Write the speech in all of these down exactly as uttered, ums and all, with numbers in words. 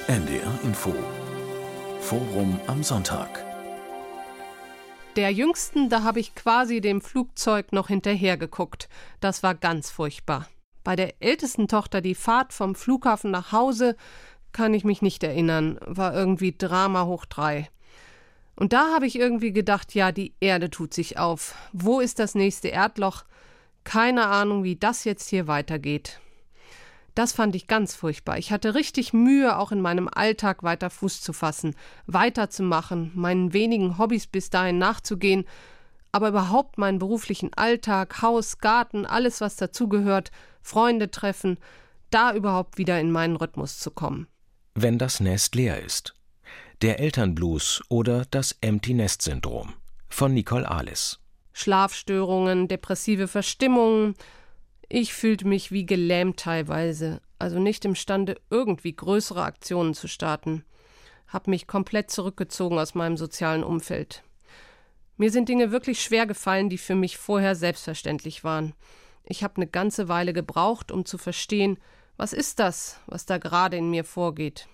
N D R Info. Forum am Sonntag. Der Jüngsten, da habe ich quasi dem Flugzeug noch hinterher geguckt. Das war ganz furchtbar. Bei der ältesten Tochter die Fahrt vom Flughafen nach Hause, kann ich mich nicht erinnern, war irgendwie Drama hoch drei. Und da habe ich irgendwie gedacht, ja, die Erde tut sich auf. Wo ist das nächste Erdloch? Keine Ahnung, wie das jetzt hier weitergeht. Das fand ich ganz furchtbar. Ich hatte richtig Mühe, auch in meinem Alltag weiter Fuß zu fassen, weiterzumachen, meinen wenigen Hobbys bis dahin nachzugehen, aber überhaupt meinen beruflichen Alltag, Haus, Garten, alles, was dazugehört, Freunde treffen, da überhaupt wieder in meinen Rhythmus zu kommen. Wenn das Nest leer ist. Der Elternblues oder das Empty-Nest-Syndrom von Nicole Ahles. Schlafstörungen, depressive Verstimmungen. Ich fühlte mich wie gelähmt teilweise, also nicht imstande, irgendwie größere Aktionen zu starten. Hab mich komplett zurückgezogen aus meinem sozialen Umfeld. Mir sind Dinge wirklich schwer gefallen, die für mich vorher selbstverständlich waren. Ich habe eine ganze Weile gebraucht, um zu verstehen, was ist das, was da gerade in mir vorgeht.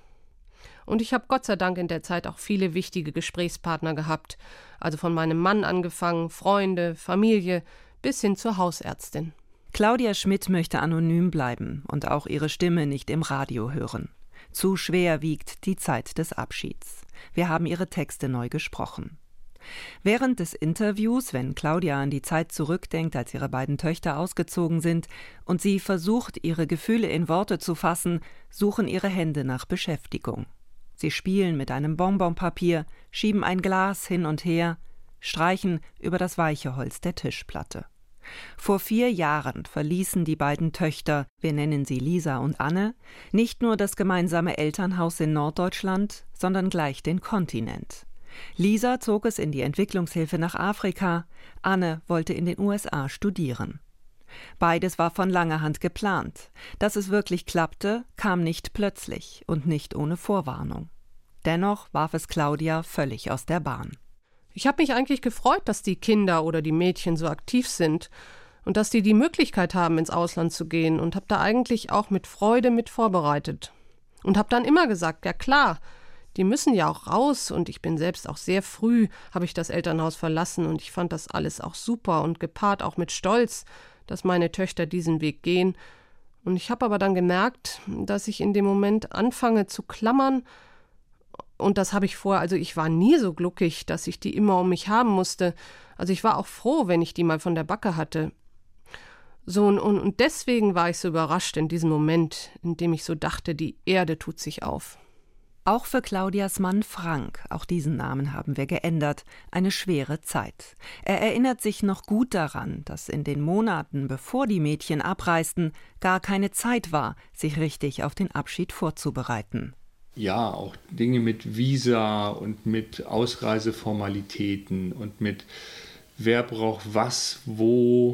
Und ich habe Gott sei Dank in der Zeit auch viele wichtige Gesprächspartner gehabt, also von meinem Mann angefangen, Freunde, Familie bis hin zur Hausärztin. Claudia Schmidt möchte anonym bleiben und auch ihre Stimme nicht im Radio hören. Zu schwer wiegt die Zeit des Abschieds. Wir haben ihre Texte neu gesprochen. Während des Interviews, wenn Claudia an die Zeit zurückdenkt, als ihre beiden Töchter ausgezogen sind und sie versucht, ihre Gefühle in Worte zu fassen, suchen ihre Hände nach Beschäftigung. Sie spielen mit einem Bonbonpapier, schieben ein Glas hin und her, streichen über das weiche Holz der Tischplatte. Vor vier Jahren verließen die beiden Töchter, wir nennen sie Lisa und Anne, nicht nur das gemeinsame Elternhaus in Norddeutschland, sondern gleich den Kontinent. Lisa zog es in die Entwicklungshilfe nach Afrika, Anne wollte in den U S A studieren. Beides war von langer Hand geplant. Dass es wirklich klappte, kam nicht plötzlich und nicht ohne Vorwarnung. Dennoch warf es Claudia völlig aus der Bahn. Ich habe mich eigentlich gefreut, dass die Kinder oder die Mädchen so aktiv sind und dass die die Möglichkeit haben, ins Ausland zu gehen und habe da eigentlich auch mit Freude mit vorbereitet. Und habe dann immer gesagt, ja klar, die müssen ja auch raus und ich bin selbst auch sehr früh, habe ich das Elternhaus verlassen und ich fand das alles auch super und gepaart auch mit Stolz, dass meine Töchter diesen Weg gehen. Und ich habe aber dann gemerkt, dass ich in dem Moment anfange zu klammern. Und das habe ich vorher, also ich war nie so gluckig, dass ich die immer um mich haben musste. Also ich war auch froh, wenn ich die mal von der Backe hatte. So, und, und deswegen war ich so überrascht in diesem Moment, in dem ich so dachte, die Erde tut sich auf. Auch für Claudias Mann Frank, auch diesen Namen haben wir geändert, eine schwere Zeit. Er erinnert sich noch gut daran, dass in den Monaten, bevor die Mädchen abreisten, gar keine Zeit war, sich richtig auf den Abschied vorzubereiten. Ja, auch Dinge mit Visa und mit Ausreiseformalitäten und mit wer braucht was, wo,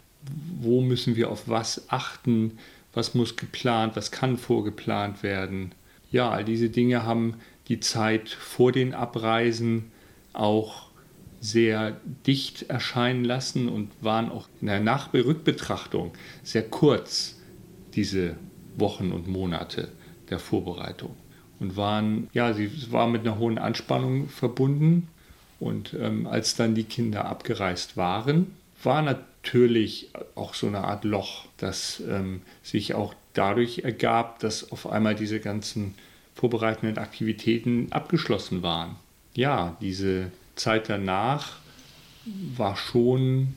wo müssen wir auf was achten, was muss geplant, was kann vorgeplant werden. Ja, all diese Dinge haben die Zeit vor den Abreisen auch sehr dicht erscheinen lassen und waren auch in der Nachrückbetrachtung sehr kurz, diese Wochen und Monate der Vorbereitung. Und waren, ja, sie war mit einer hohen Anspannung verbunden. Und ähm, als dann die Kinder abgereist waren, war natürlich auch so eine Art Loch, das ähm, sich auch dadurch ergab, dass auf einmal diese ganzen vorbereitenden Aktivitäten abgeschlossen waren. Ja, diese Zeit danach war schon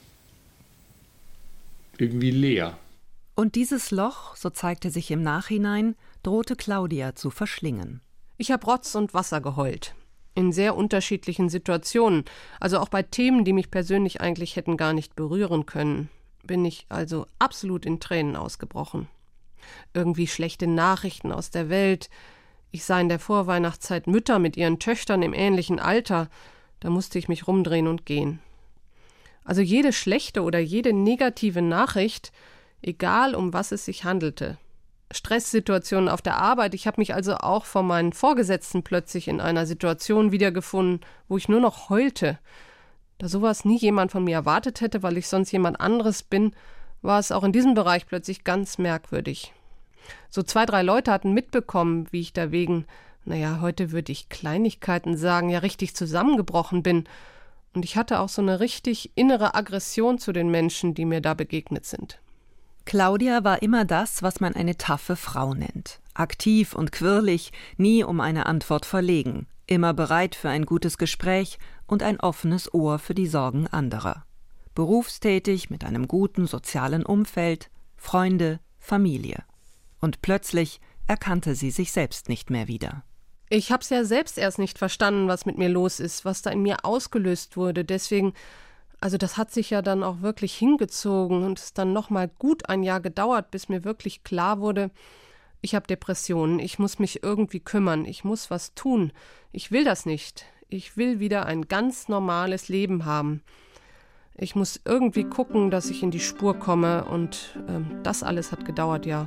irgendwie leer. Und dieses Loch, so zeigte sich im Nachhinein, drohte Claudia zu verschlingen. Ich habe Rotz und Wasser geheult. In sehr unterschiedlichen Situationen, also auch bei Themen, die mich persönlich eigentlich hätten gar nicht berühren können, bin ich also absolut in Tränen ausgebrochen. Irgendwie schlechte Nachrichten aus der Welt. Ich sah in der Vorweihnachtszeit Mütter mit ihren Töchtern im ähnlichen Alter. Da musste ich mich rumdrehen und gehen. Also jede schlechte oder jede negative Nachricht, egal um was es sich handelte. Stresssituationen auf der Arbeit. Ich habe mich also auch von meinen Vorgesetzten plötzlich in einer Situation wiedergefunden, wo ich nur noch heulte. Da sowas nie jemand von mir erwartet hätte, weil ich sonst jemand anderes bin, war es auch in diesem Bereich plötzlich ganz merkwürdig. So zwei, drei Leute hatten mitbekommen, wie ich da wegen, naja, heute würde ich Kleinigkeiten sagen, ja richtig zusammengebrochen bin. Und ich hatte auch so eine richtig innere Aggression zu den Menschen, die mir da begegnet sind. Claudia war immer das, was man eine taffe Frau nennt. Aktiv und quirlig, nie um eine Antwort verlegen, immer bereit für ein gutes Gespräch und ein offenes Ohr für die Sorgen anderer. Berufstätig, mit einem guten sozialen Umfeld, Freunde, Familie. Und plötzlich erkannte sie sich selbst nicht mehr wieder. Ich hab's ja selbst erst nicht verstanden, was mit mir los ist, was da in mir ausgelöst wurde. Deswegen, also das hat sich ja dann auch wirklich hingezogen und es dann nochmal gut ein Jahr gedauert, bis mir wirklich klar wurde, ich habe Depressionen, ich muss mich irgendwie kümmern, ich muss was tun. Ich will das nicht. Ich will wieder ein ganz normales Leben haben. Ich muss irgendwie gucken, dass ich in die Spur komme und ähm, das alles hat gedauert, ja.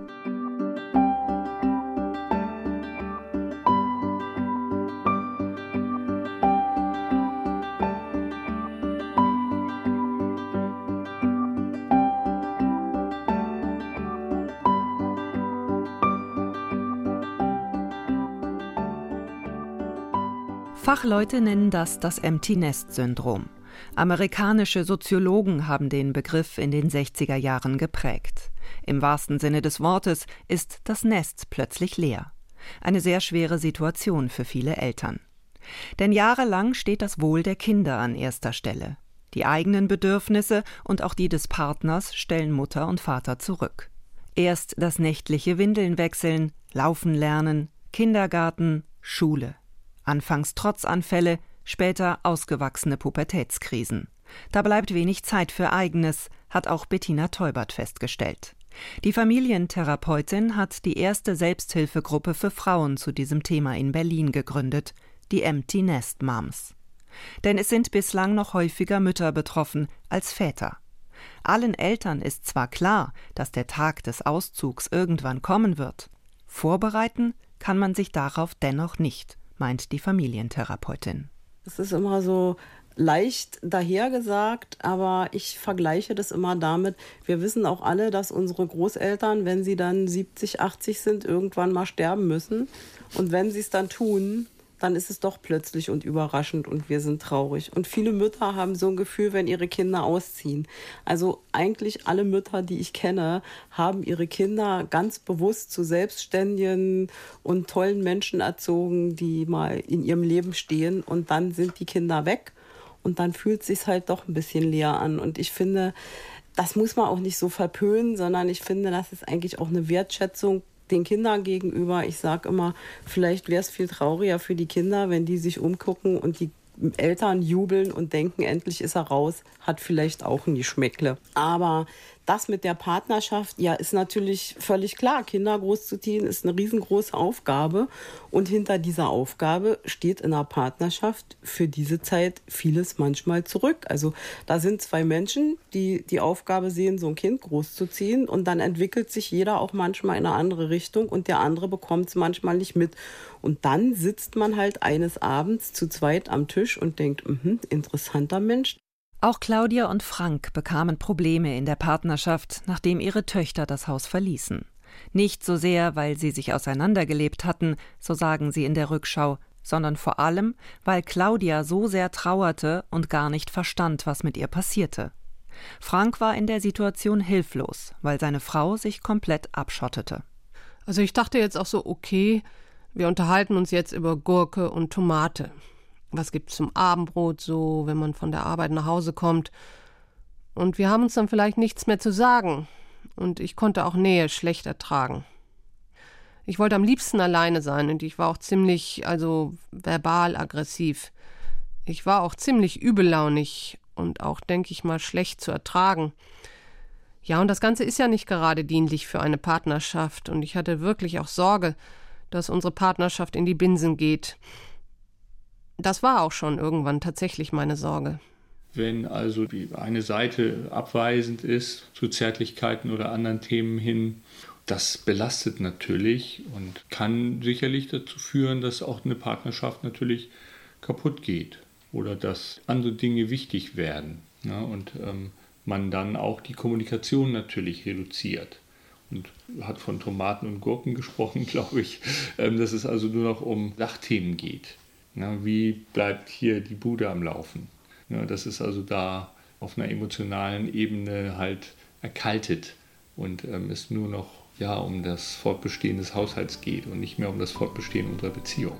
Fachleute nennen das das Empty-Nest-Syndrom. Amerikanische Soziologen haben den Begriff in den sechziger Jahren geprägt. Im wahrsten Sinne des Wortes ist das Nest plötzlich leer. Eine sehr schwere Situation für viele Eltern. Denn jahrelang steht das Wohl der Kinder an erster Stelle. Die eigenen Bedürfnisse und auch die des Partners stellen Mutter und Vater zurück. Erst das nächtliche Windeln wechseln, laufen lernen, Kindergarten, Schule. Anfangs Trotzanfälle, später ausgewachsene Pubertätskrisen. Da bleibt wenig Zeit für Eigenes, hat auch Bettina Teubert festgestellt. Die Familientherapeutin hat die erste Selbsthilfegruppe für Frauen zu diesem Thema in Berlin gegründet, die Empty Nest Moms. Denn es sind bislang noch häufiger Mütter betroffen als Väter. Allen Eltern ist zwar klar, dass der Tag des Auszugs irgendwann kommen wird. Vorbereiten kann man sich darauf dennoch nicht, meint die Familientherapeutin. Es ist immer so leicht dahergesagt, aber ich vergleiche das immer damit, wir wissen auch alle, dass unsere Großeltern, wenn sie dann siebzig, achtzig sind, irgendwann mal sterben müssen. Und wenn sie es dann tun, dann ist es doch plötzlich und überraschend und wir sind traurig. Und viele Mütter haben so ein Gefühl, wenn ihre Kinder ausziehen. Also eigentlich alle Mütter, die ich kenne, haben ihre Kinder ganz bewusst zu selbstständigen und tollen Menschen erzogen, die mal in ihrem Leben stehen. Und dann sind die Kinder weg und dann fühlt es sich halt doch ein bisschen leer an. Und ich finde, das muss man auch nicht so verpönen, sondern ich finde, das ist eigentlich auch eine Wertschätzung den Kindern gegenüber. Ich sage immer, vielleicht wäre es viel trauriger für die Kinder, wenn die sich umgucken und die Eltern jubeln und denken, endlich ist er raus, hat vielleicht auch ein Geschmäckle. Aber das mit der Partnerschaft, ja, ist natürlich völlig klar. Kinder großzuziehen ist eine riesengroße Aufgabe. Und hinter dieser Aufgabe steht in der Partnerschaft für diese Zeit vieles manchmal zurück. Also da sind zwei Menschen, die die Aufgabe sehen, so ein Kind großzuziehen. Und dann entwickelt sich jeder auch manchmal in eine andere Richtung und der andere bekommt es manchmal nicht mit. Und dann sitzt man halt eines Abends zu zweit am Tisch und denkt, mh, interessanter Mensch. Auch Claudia und Frank bekamen Probleme in der Partnerschaft, nachdem ihre Töchter das Haus verließen. Nicht so sehr, weil sie sich auseinandergelebt hatten, so sagen sie in der Rückschau, sondern vor allem, weil Claudia so sehr trauerte und gar nicht verstand, was mit ihr passierte. Frank war in der Situation hilflos, weil seine Frau sich komplett abschottete. Also ich dachte jetzt auch so, okay, wir unterhalten uns jetzt über Gurke und Tomate. Was gibt's zum Abendbrot so, wenn man von der Arbeit nach Hause kommt? Und wir haben uns dann vielleicht nichts mehr zu sagen. Und ich konnte auch Nähe schlecht ertragen. Ich wollte am liebsten alleine sein und ich war auch ziemlich, also verbal aggressiv. Ich war auch ziemlich übellaunig und auch, denke ich mal, schlecht zu ertragen. Ja, und das Ganze ist ja nicht gerade dienlich für eine Partnerschaft und ich hatte wirklich auch Sorge, dass unsere Partnerschaft in die Binsen geht. Das war auch schon irgendwann tatsächlich meine Sorge. Wenn also die eine Seite abweisend ist zu Zärtlichkeiten oder anderen Themen hin, das belastet natürlich und kann sicherlich dazu führen, dass auch eine Partnerschaft natürlich kaputt geht oder dass andere Dinge wichtig werden. Ja, und ähm, man dann auch die Kommunikation natürlich reduziert. und hat von Tomaten und Gurken gesprochen, glaube ich, ähm, dass es also nur noch um Sachthemen geht. Ja, wie bleibt hier die Bude am Laufen? Ja, dass es also da auf einer emotionalen Ebene halt erkaltet und ähm, es nur noch ja, um das Fortbestehen des Haushalts geht und nicht mehr um das Fortbestehen unserer Beziehung.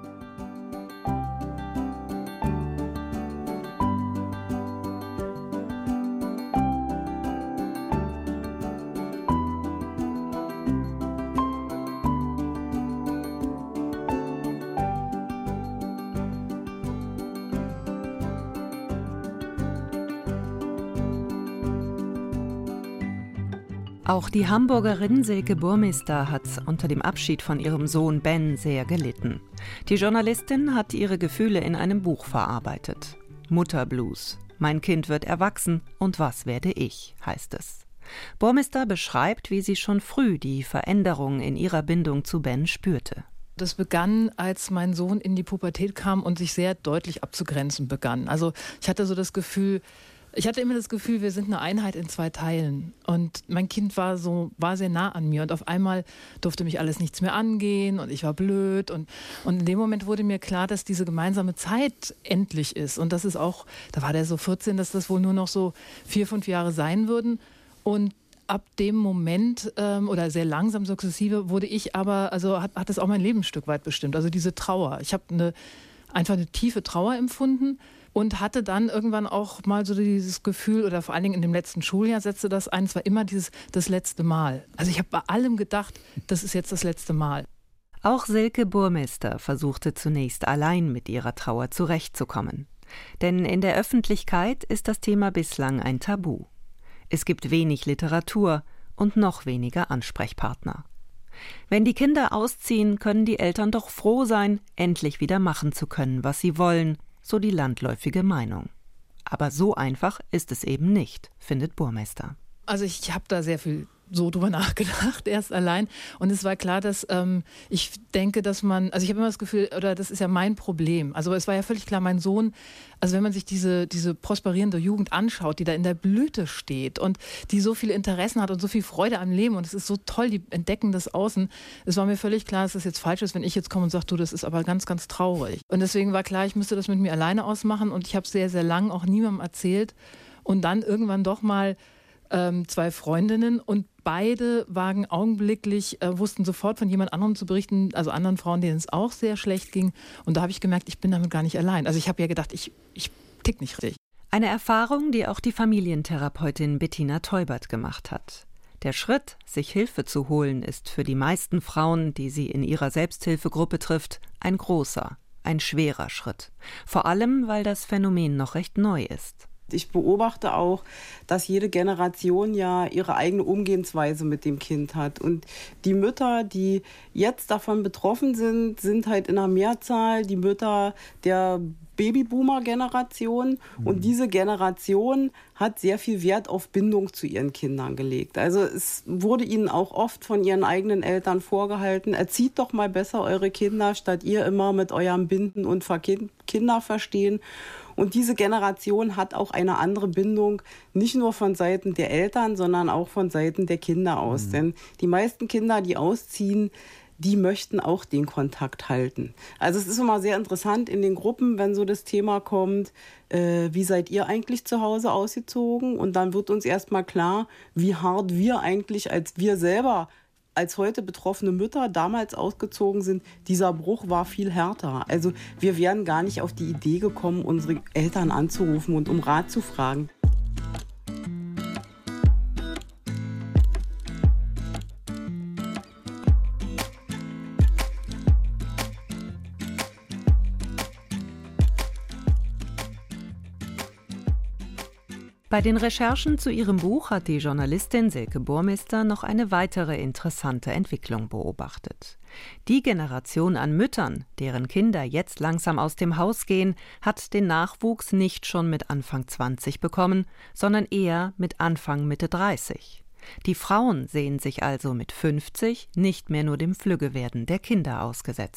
Auch die Hamburgerin Silke Burmester hat unter dem Abschied von ihrem Sohn Ben sehr gelitten. Die Journalistin hat ihre Gefühle in einem Buch verarbeitet. Mutterblues. Mein Kind wird erwachsen und was werde ich, heißt es. Burmester beschreibt, wie sie schon früh die Veränderung in ihrer Bindung zu Ben spürte. Das begann, als mein Sohn in die Pubertät kam und sich sehr deutlich abzugrenzen begann. Also ich hatte so das Gefühl, Ich hatte immer das Gefühl, wir sind eine Einheit in zwei Teilen. Und mein Kind war so, war sehr nah an mir. Und auf einmal durfte mich alles nichts mehr angehen und ich war blöd. Und, und in dem Moment wurde mir klar, dass diese gemeinsame Zeit endlich ist. Und das ist auch, da war der so vierzehn, dass das wohl nur noch so vier, fünf Jahre sein würden. Und ab dem Moment ähm, oder sehr langsam sukzessive wurde ich aber, also hat, hat das auch mein Leben ein Stück weit bestimmt. Also diese Trauer. Ich habe eine, einfach eine tiefe Trauer empfunden. Und hatte dann irgendwann auch mal so dieses Gefühl, oder vor allen Dingen in dem letzten Schuljahr setzte das ein, es war immer dieses das letzte Mal. Also ich habe bei allem gedacht, das ist jetzt das letzte Mal. Auch Silke Burmester versuchte zunächst allein mit ihrer Trauer zurechtzukommen. Denn in der Öffentlichkeit ist das Thema bislang ein Tabu. Es gibt wenig Literatur und noch weniger Ansprechpartner. Wenn die Kinder ausziehen, können die Eltern doch froh sein, endlich wieder machen zu können, was sie wollen, so die landläufige Meinung. Aber so einfach ist es eben nicht, findet Burmester. Also ich habe da sehr viel so drüber nachgedacht, erst allein. Und es war klar, dass ähm, ich denke, dass man, also ich habe immer das Gefühl, oder das ist ja mein Problem. Also es war ja völlig klar, mein Sohn, also wenn man sich diese, diese prosperierende Jugend anschaut, die da in der Blüte steht und die so viele Interessen hat und so viel Freude am Leben und es ist so toll, die entdecken das Außen. Es war mir völlig klar, dass das jetzt falsch ist, wenn ich jetzt komme und sage, du, das ist aber ganz, ganz traurig. Und deswegen war klar, ich müsste das mit mir alleine ausmachen und ich habe sehr, sehr lang auch niemandem erzählt und dann irgendwann doch mal ähm, zwei Freundinnen und beide waren augenblicklich, äh, wussten sofort von jemand anderem zu berichten, also anderen Frauen, denen es auch sehr schlecht ging. Und da habe ich gemerkt, ich bin damit gar nicht allein. Also ich habe ja gedacht, ich, ich tick nicht richtig. Eine Erfahrung, die auch die Familientherapeutin Bettina Teubert gemacht hat. Der Schritt, sich Hilfe zu holen, ist für die meisten Frauen, die sie in ihrer Selbsthilfegruppe trifft, ein großer, ein schwerer Schritt. Vor allem, weil das Phänomen noch recht neu ist. Ich beobachte auch, dass jede Generation ja ihre eigene Umgehensweise mit dem Kind hat. Und die Mütter, die jetzt davon betroffen sind, sind halt in der Mehrzahl die Mütter der Babyboomer-Generation. Mhm. Und diese Generation hat sehr viel Wert auf Bindung zu ihren Kindern gelegt. Also es wurde ihnen auch oft von ihren eigenen Eltern vorgehalten, erzieht doch mal besser eure Kinder, statt ihr immer mit eurem Binden und Kinder verstehen. Und diese Generation hat auch eine andere Bindung, nicht nur von Seiten der Eltern, sondern auch von Seiten der Kinder aus. Mhm. Denn die meisten Kinder, die ausziehen, die möchten auch den Kontakt halten. Also es ist immer sehr interessant in den Gruppen, wenn so das Thema kommt, äh, wie seid ihr eigentlich zu Hause ausgezogen? Und dann wird uns erstmal klar, wie hart wir eigentlich, als wir selber als heute betroffene Mütter damals ausgezogen sind, dieser Bruch war viel härter. Also wir wären gar nicht auf die Idee gekommen, unsere Eltern anzurufen und um Rat zu fragen. Bei den Recherchen zu ihrem Buch hat die Journalistin Silke Burmester noch eine weitere interessante Entwicklung beobachtet. Die Generation an Müttern, deren Kinder jetzt langsam aus dem Haus gehen, hat den Nachwuchs nicht schon mit Anfang zwanzig bekommen, sondern eher mit Anfang Mitte dreißig. Die Frauen sehen sich also mit fünfzig nicht mehr nur dem Flüggewerden der Kinder ausgesetzt.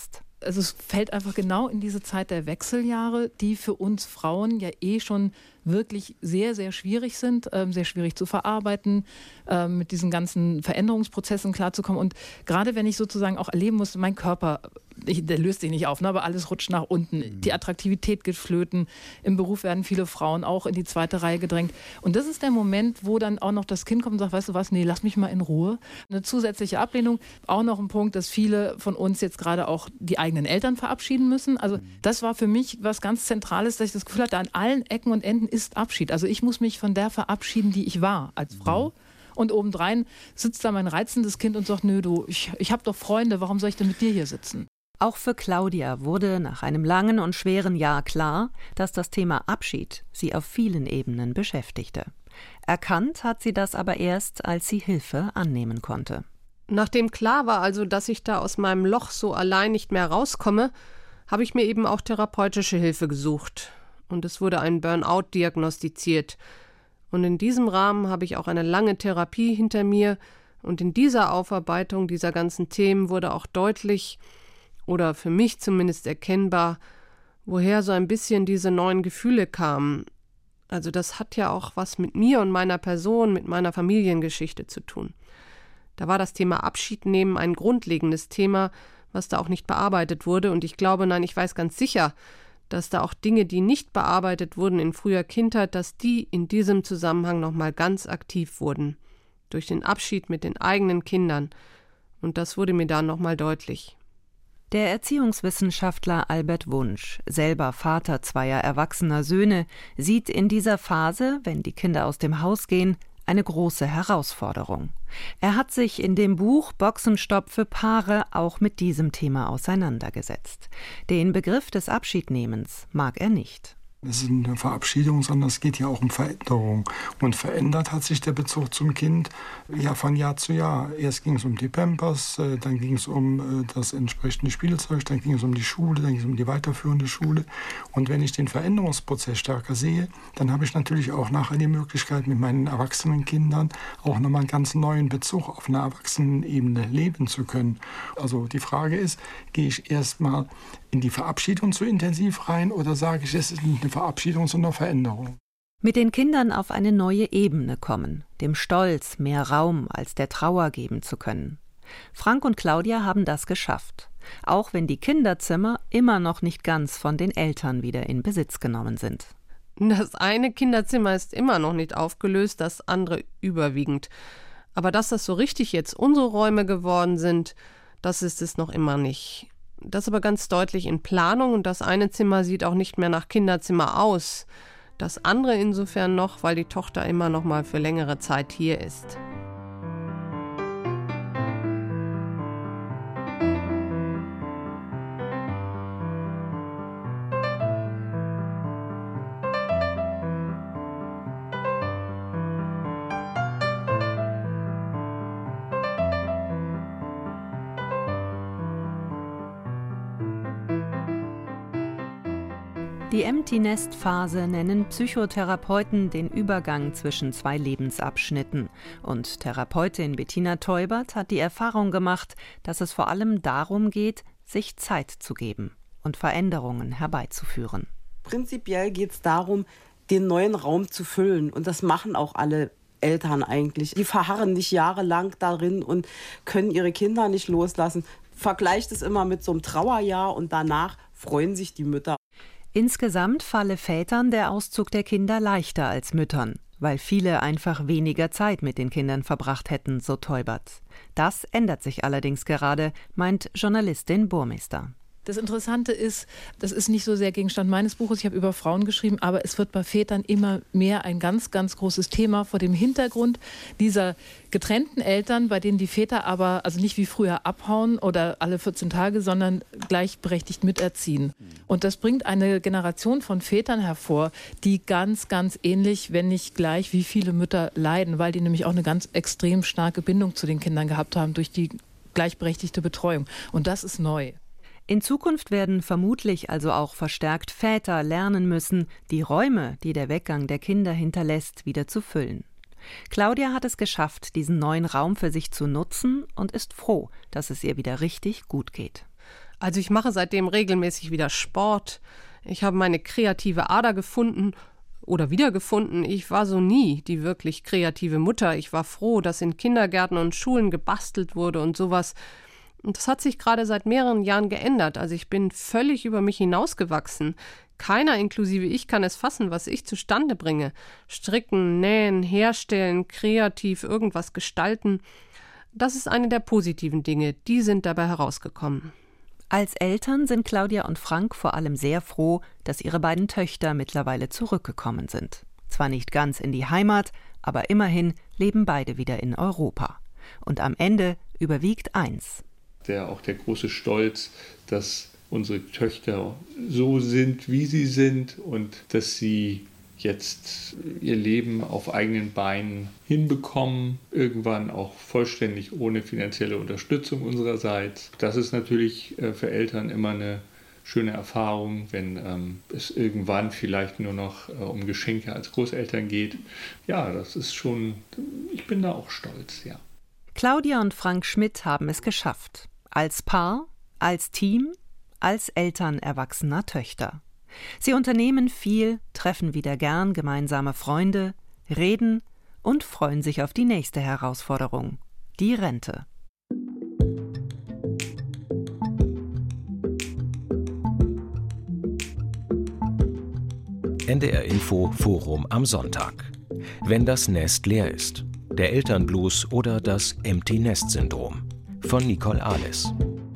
also es fällt einfach genau in diese Zeit der Wechseljahre, die für uns Frauen ja eh schon wirklich sehr, sehr schwierig sind, ähm, sehr schwierig zu verarbeiten, ähm, mit diesen ganzen Veränderungsprozessen klarzukommen. Und gerade wenn ich sozusagen auch erleben musste, mein Körper, ich, der löst sich nicht auf, ne, aber alles rutscht nach unten. Mhm. Die Attraktivität geht flöten. Im Beruf werden viele Frauen auch in die zweite Reihe gedrängt. Und das ist der Moment, wo dann auch noch das Kind kommt und sagt, weißt du was, nee, lass mich mal in Ruhe. Eine zusätzliche Ablehnung. Auch noch ein Punkt, dass viele von uns jetzt gerade auch die eigenen Eltern verabschieden müssen. Also das war für mich was ganz Zentrales, dass ich das Gefühl hatte, an allen Ecken und Enden ist Abschied. Also ich muss mich von der verabschieden, die ich war als Frau. Und obendrein sitzt da mein reizendes Kind und sagt, nö, du, ich, ich habe doch Freunde, warum soll ich denn mit dir hier sitzen? Auch für Claudia wurde nach einem langen und schweren Jahr klar, dass das Thema Abschied sie auf vielen Ebenen beschäftigte. Erkannt hat sie das aber erst, als sie Hilfe annehmen konnte. Nachdem klar war also, dass ich da aus meinem Loch so allein nicht mehr rauskomme, habe ich mir eben auch therapeutische Hilfe gesucht. Und es wurde ein Burnout diagnostiziert. Und in diesem Rahmen habe ich auch eine lange Therapie hinter mir. Und in dieser Aufarbeitung dieser ganzen Themen wurde auch deutlich, oder für mich zumindest erkennbar, woher so ein bisschen diese neuen Gefühle kamen. Also das hat ja auch was mit mir und meiner Person, mit meiner Familiengeschichte zu tun. Da war das Thema Abschied nehmen ein grundlegendes Thema, was da auch nicht bearbeitet wurde. Und ich glaube, nein, ich weiß ganz sicher, dass da auch Dinge, die nicht bearbeitet wurden in früher Kindheit, dass die in diesem Zusammenhang nochmal ganz aktiv wurden. Durch den Abschied mit den eigenen Kindern. Und das wurde mir dann nochmal deutlich. Der Erziehungswissenschaftler Albert Wunsch, selber Vater zweier erwachsener Söhne, sieht in dieser Phase, wenn die Kinder aus dem Haus gehen, eine große Herausforderung. Er hat sich in dem Buch Boxenstopp für Paare auch mit diesem Thema auseinandergesetzt. Den Begriff des Abschiednehmens mag er nicht. Es ist eine Verabschiedung, sondern es geht ja auch um Veränderung. Und verändert hat sich der Bezug zum Kind ja von Jahr zu Jahr. Erst ging es um die Pampers, dann ging es um das entsprechende Spielzeug, dann ging es um die Schule, dann ging es um die weiterführende Schule. Und wenn ich den Veränderungsprozess stärker sehe, dann habe ich natürlich auch nachher die Möglichkeit, mit meinen erwachsenen Kindern auch nochmal einen ganz neuen Bezug auf einer Erwachsenenebene leben zu können. Also die Frage ist, gehe ich erstmal in die Verabschiedung zu intensiv rein oder sage ich, es ist nicht eine Verabschiedung, sondern eine Veränderung? Mit den Kindern auf eine neue Ebene kommen, dem Stolz mehr Raum als der Trauer geben zu können. Frank und Claudia haben das geschafft, auch wenn die Kinderzimmer immer noch nicht ganz von den Eltern wieder in Besitz genommen sind. Das eine Kinderzimmer ist immer noch nicht aufgelöst, das andere überwiegend. Aber dass das so richtig jetzt unsere Räume geworden sind, das ist es noch immer nicht. Das aber ganz deutlich in Planung und das eine Zimmer sieht auch nicht mehr nach Kinderzimmer aus. Das andere insofern noch, weil die Tochter immer noch mal für längere Zeit hier ist. Die Empty-Nest-Phase nennen Psychotherapeuten den Übergang zwischen zwei Lebensabschnitten. Und Therapeutin Bettina Teubert hat die Erfahrung gemacht, dass es vor allem darum geht, sich Zeit zu geben und Veränderungen herbeizuführen. Prinzipiell geht es darum, den neuen Raum zu füllen. Und das machen auch alle Eltern eigentlich. Die verharren nicht jahrelang darin und können ihre Kinder nicht loslassen. Vergleicht es immer mit so einem Trauerjahr und danach freuen sich die Mütter. Insgesamt falle Vätern der Auszug der Kinder leichter als Müttern, weil viele einfach weniger Zeit mit den Kindern verbracht hätten, so Teubert. Das ändert sich allerdings gerade, meint Journalistin Burmester. Das Interessante ist, das ist nicht so sehr Gegenstand meines Buches, ich habe über Frauen geschrieben, aber es wird bei Vätern immer mehr ein ganz, ganz großes Thema vor dem Hintergrund dieser getrennten Eltern, bei denen die Väter aber, also nicht wie früher abhauen oder alle vierzehn Tage, sondern gleichberechtigt miterziehen. Und das bringt eine Generation von Vätern hervor, die ganz, ganz ähnlich, wenn nicht gleich, wie viele Mütter leiden, weil die nämlich auch eine ganz extrem starke Bindung zu den Kindern gehabt haben durch die gleichberechtigte Betreuung. Und das ist neu. In Zukunft werden vermutlich also auch verstärkt Väter lernen müssen, die Räume, die der Weggang der Kinder hinterlässt, wieder zu füllen. Claudia hat es geschafft, diesen neuen Raum für sich zu nutzen und ist froh, dass es ihr wieder richtig gut geht. Also ich mache seitdem regelmäßig wieder Sport. Ich habe meine kreative Ader gefunden oder wiedergefunden. Ich war so nie die wirklich kreative Mutter. Ich war froh, dass in Kindergärten und Schulen gebastelt wurde und sowas. Und das hat sich gerade seit mehreren Jahren geändert. Also ich bin völlig über mich hinausgewachsen. Keiner, inklusive ich, kann es fassen, was ich zustande bringe. Stricken, nähen, herstellen, kreativ irgendwas gestalten. Das ist eine der positiven Dinge. Die sind dabei herausgekommen. Als Eltern sind Claudia und Frank vor allem sehr froh, dass ihre beiden Töchter mittlerweile zurückgekommen sind. Zwar nicht ganz in die Heimat, aber immerhin leben beide wieder in Europa. Und am Ende überwiegt eins. Der, auch der große Stolz, dass unsere Töchter so sind, wie sie sind und dass sie jetzt ihr Leben auf eigenen Beinen hinbekommen, irgendwann auch vollständig ohne finanzielle Unterstützung unsererseits. Das ist natürlich für Eltern immer eine schöne Erfahrung, wenn ähm, es irgendwann vielleicht nur noch äh, um Geschenke als Großeltern geht. Ja, das ist schon, ich bin da auch stolz, ja. Claudia und Frank Schmidt haben es geschafft. Als Paar, als Team, als Eltern erwachsener Töchter. Sie unternehmen viel, treffen wieder gern gemeinsame Freunde, reden und freuen sich auf die nächste Herausforderung, die Rente. N D R Info Forum am Sonntag. Wenn das Nest leer ist. Der Elternblues oder das Empty-Nest-Syndrom. Von Nicole Ahles.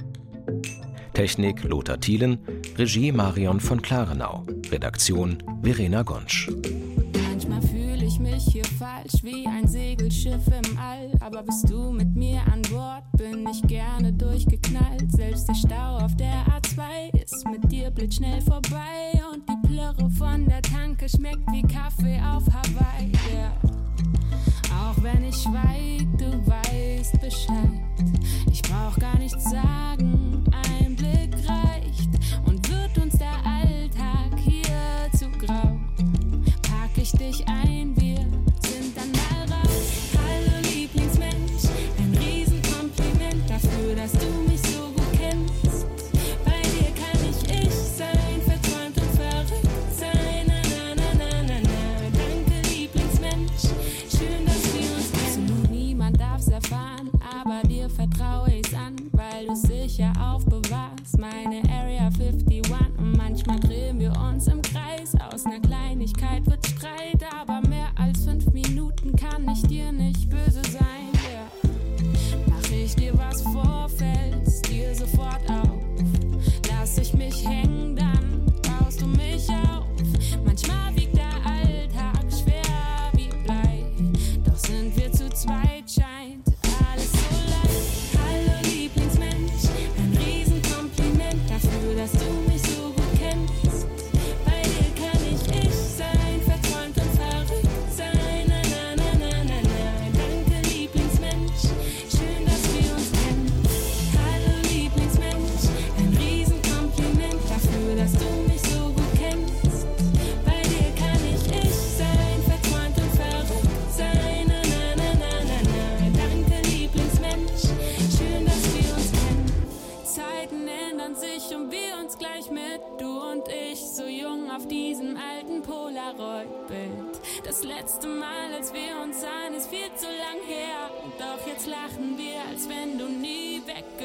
Technik Lothar Thielen, Regie Marion von Klarenau, Redaktion Verena Gonsch. Manchmal fühle ich mich hier falsch wie ein Segelschiff im All, aber bist du mit mir an Bord, bin ich gerne durchgeknallt. Selbst der Stau auf der A zwei ist mit dir blitzschnell vorbei und die Plörre von der Tanke schmeckt wie Kaffee auf Hawaii. Yeah. Auch wenn ich schweig, du weißt Bescheid. Ich brauch gar nichts sagen, ein Blick reicht. Und wird uns der Alltag hier zu grau, pack ich dich ein, wir sind dann mal raus. Hallo Lieblingsmensch, ein Riesenkompliment dafür, dass du mich so gut kennst. Bei dir kann ich ich sein, verträumt und verrückt sein. Na, na, na, na, na, na. Danke Lieblingsmensch, schön, dass wir uns kennen. Absolut niemand darf's erfahren, aber dir vertraue ich's an, weil du's sicher aufbewahrst. Meine Area einundfünfzig und manchmal drehen wir uns im Kreis. Aus ner Kleinigkeit wird Streit, aber mehr als fünf Minuten kann ich dir nicht böse sein. Yeah. Mach ich dir was vor, fällst dir sofort auf. Lass ich mich hängen, dann baust du mich auf. Manchmal wiegt der Alltag schwer wie Blei, doch sind wir zu zweit, scheint alles so leicht. Hallo Lieblingsmensch, ein Riesenkompliment dafür, dass du mich so gut kennst. Bei dir kann ich ich sein, verträumt und verrückt sein. Na, na, na, na, na, na. Danke Lieblingsmensch, schön, dass wir uns kennen. Hallo Lieblingsmensch, ein Riesenkompliment dafür, dass du mich so gut kennst. Bei dir kann ich ich sein, verträumt und verrückt sein. Na, na, na, na, na, na. Danke Lieblingsmensch, schön, dass wir uns kennen. Zeiten ändern sich und wir uns gleich mit, du und ich, so jung auf diesem alten Polaroid-Bild. Das letzte Mal, als wir uns sahen, ist viel zu lang her. Doch jetzt lachen wir, als wenn du nie weg